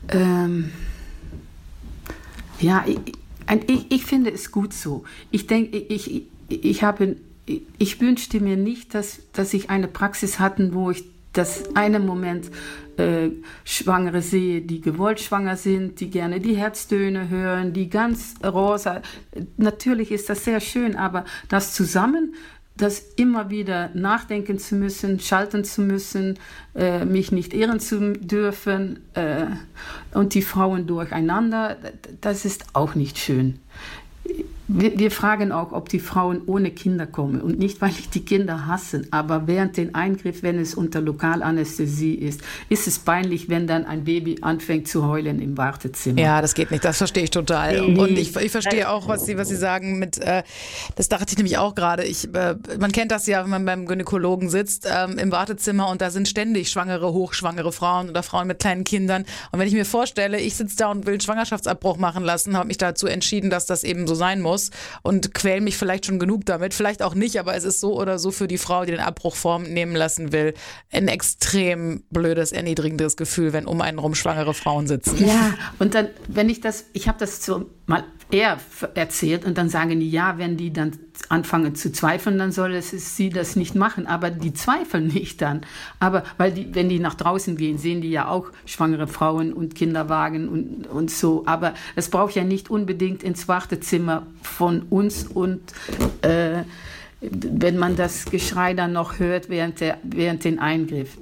Ja, ich finde es gut so. Ich denke, ich wünschte mir nicht, dass ich eine Praxis hatte, wo ich das eine Moment Schwangere sehe, die gewollt schwanger sind, die gerne die Herztöne hören, die ganz rosa. Natürlich ist das sehr schön, aber das zusammen, das immer wieder nachdenken zu müssen, schalten zu müssen, mich nicht irren zu dürfen und die Frauen durcheinander, das ist auch nicht schön. Wir fragen auch, ob die Frauen ohne Kinder kommen. Und nicht, weil ich die Kinder hasse, aber während den Eingriff, wenn es unter Lokalanästhesie ist es peinlich, wenn dann ein Baby anfängt zu heulen im Wartezimmer. Ja, das geht nicht, das verstehe ich total. Nee. Und ich verstehe auch, was Sie sagen mit, das dachte ich nämlich auch gerade, man kennt das ja, wenn man beim Gynäkologen sitzt im Wartezimmer und da sind ständig schwangere, hochschwangere Frauen oder Frauen mit kleinen Kindern. Und wenn ich mir vorstelle, ich sitze da und will einen Schwangerschaftsabbruch machen lassen, habe mich dazu entschieden, dass das eben so sein muss und quäle mich vielleicht schon genug damit, vielleicht auch nicht, aber es ist so oder so für die Frau, die den Abbruch vornehmen lassen will, ein extrem blödes, erniedrigendes Gefühl, wenn um einen rum schwangere Frauen sitzen. Ja, und dann, ich habe das so mal eher erzählt und dann sagen die, ja, wenn die dann anfangen zu zweifeln, dann soll sie das nicht machen, aber die zweifeln nicht dann. Aber wenn die nach draußen gehen, sehen die ja auch schwangere Frauen und Kinderwagen und so, aber es braucht ja nicht unbedingt ins Wartezimmer von uns und wenn man das Geschrei dann noch hört während den Eingriff.